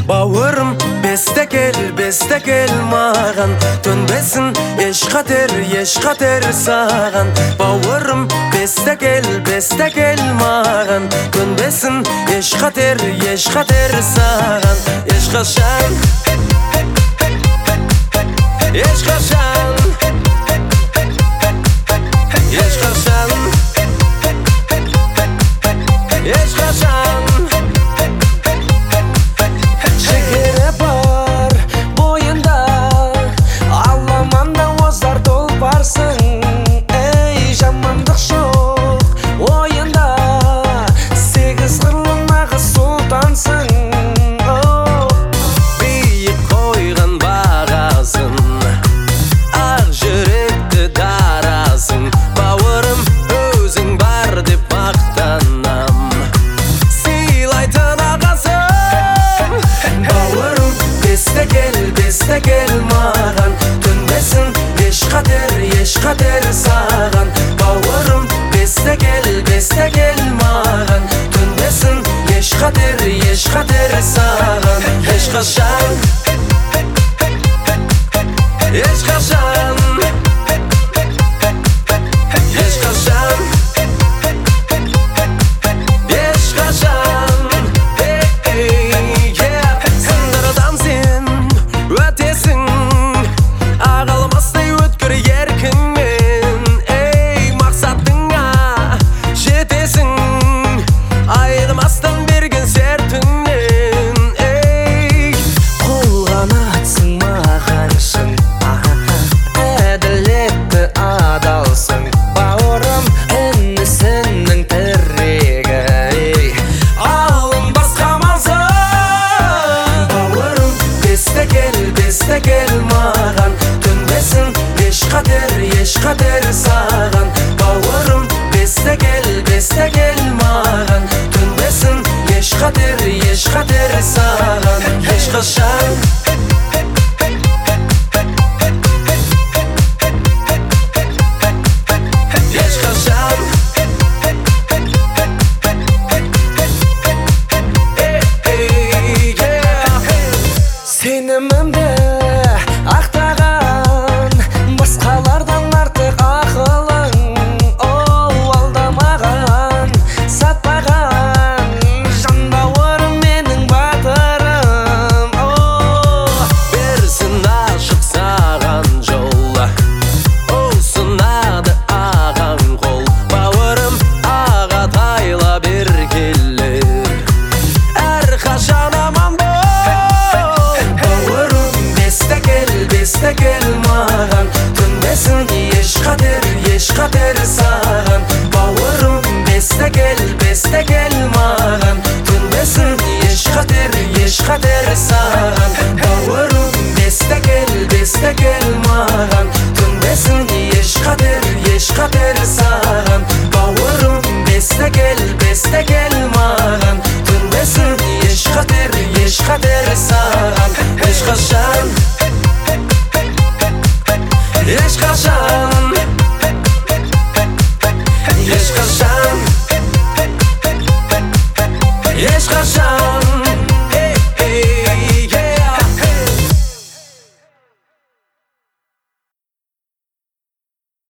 Bauırım beste gel mağan Dönbesin eş kader sağan Bauırım beste gel mağan Dönbesin eş kader sağan Eş kaşan Eş kaşan Eş kaşan Eş kaşan Şekere var boyunda Allamandan ozar dolparsın Ey жамандық жоқ ойында Сегіз қырлың нағыз сұлтансың Биік қойған бағасың Ақ жүректі дарасың Бауырым өзің бар деп мақтанам Сыйлайтын ағасың Бауырым бесте гел маған Төнбесін еш қадер саған Бауырым бесте гел маған Төнбесін еш қадер саған Ешқашан Ешқашан Ешқашан Ешқашан Сындырдан сен өтесің Ағалмастай өткір еркіңмен Ей мақсатыңа жетесің Айнымастан берген сертіңнен Ей қолғанатсың мағаншың Әділетті адалсың Бауырым інісінің тірегі Алым басқа малсың Бауырым бесте гел маған Төнбесін еш қадер саған Бауырым бесте гел маған Төнбесін еш қадер саған Ешқашан Ешқашан Сенімімді ақтаған Басқалардан артық ақылың Оу алдамаған, сатпаған Жан бауырым менің батырым Берсін ашық саған жол Осынады аған қол Бауырым ағатайла бер келер Әрқашан аман бол Бесте гел маған Төнбесін еш қадер саған Бауырым бесте гел маған Төнбесін еш қадер саған Бауырым бесте гел маған Төнбесін еш қадер саған Бауырым бесте гел маған Төнбесін еш қадер саған Ешқашан Ешқашан Ешқашан Ешқашан